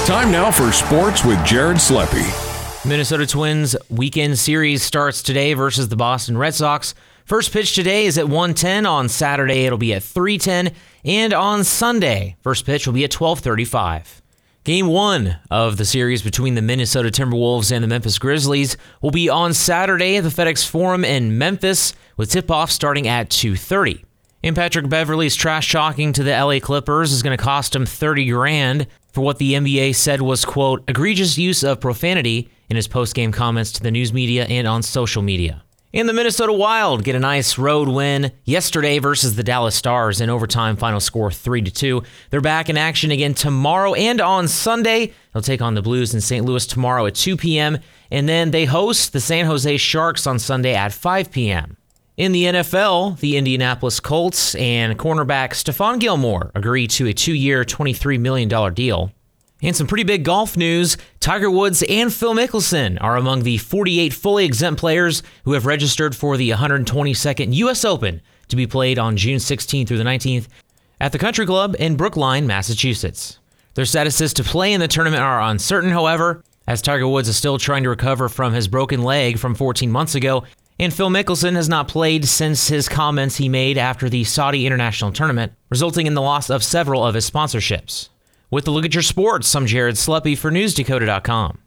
Time now for sports with Jared Sleppy. Minnesota Twins weekend series starts today versus the Boston Red Sox. First pitch today is at 1:10. On Saturday, it'll be at 3:10. And on Sunday, first pitch will be at 12:35. Game 1 of the series between the Minnesota Timberwolves and the Memphis Grizzlies will be on Saturday at the FedEx Forum in Memphis, with tip-off starting at 2:30. And Patrick Beverley's trash talking to the LA Clippers is going to cost him $30,000 for what the NBA said was, quote, egregious use of profanity in his post-game comments to the news media and on social media. And the Minnesota Wild get a nice road win yesterday versus the Dallas Stars in overtime, final score 3-2. They're back in action again tomorrow and on Sunday. They'll take on the Blues in St. Louis tomorrow at 2 p.m. And then they host the San Jose Sharks on Sunday at 5 p.m. In the NFL, the Indianapolis Colts and cornerback Stephon Gilmore agree to a 2-year, $23 million deal. And some pretty big golf news. Tiger Woods and Phil Mickelson are among the 48 fully exempt players who have registered for the 122nd U.S. Open to be played on June 16th through the 19th at the Country Club in Brookline, Massachusetts. Their statuses to play in the tournament are uncertain, however, as Tiger Woods is still trying to recover from his broken leg from 14 months ago, and Phil Mickelson has not played since his comments he made after the Saudi International Tournament, resulting in the loss of several of his sponsorships. With a look at your sports, I'm Jared Sleppy for NewsDakota.com.